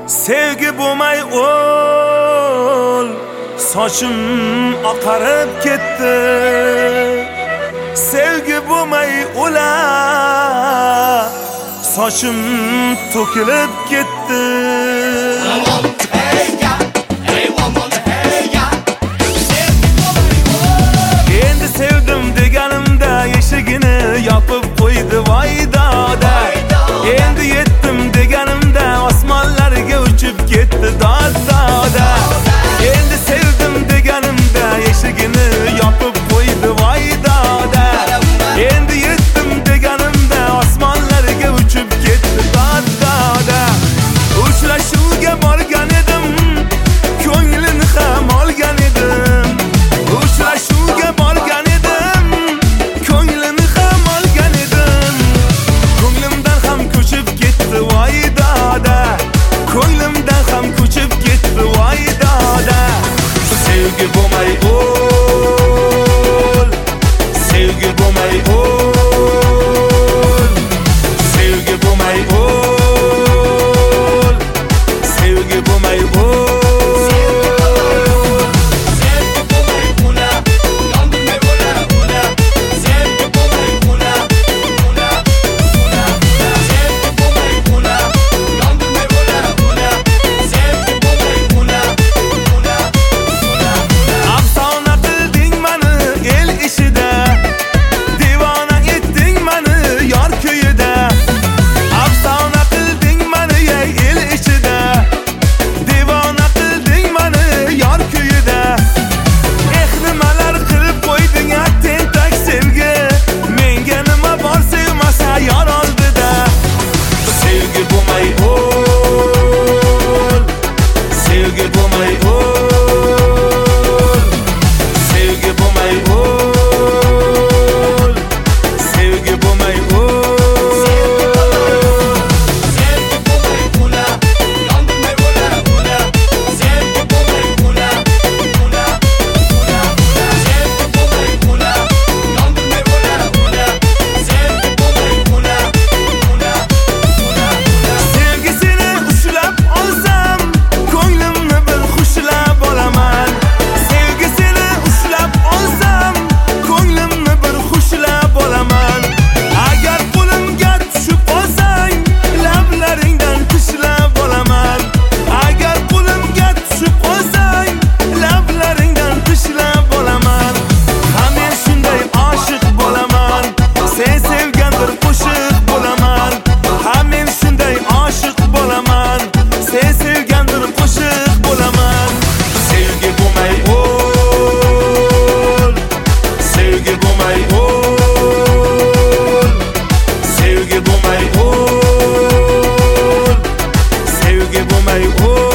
Sevgi bo'lmay o'l, sochim oqarib ketdi. Sevgi bo'lmay o'la, sochim to'kilib ketdi. Endi sevdim deganimda eshigini yopib qo'ydi voy doda. Endi yetdim deganimda osmonlarga uchib ketdi doda. Endi sevdim deganimda eshigini yopib qo'ydi voy doda. Endi yetdim deganimda osmonlarga uchib ketdi doda. Uchrashuvga borgan edim, ko'nglini ham olgan edim. Uchrashuvga borgan edim, ko'nglini ham olgan edim. Ko'nglimdan ham ko'chib ketdi voy doda. Ko'nglimdan ham ko'chib ketdi voy doda. Sevgi bo'lmay o'l, sevgi bo'lmay o'l, sevgi bo'lmay o'l, sevgi bo'lmay o'l. Sevgi bo'lmay o'l,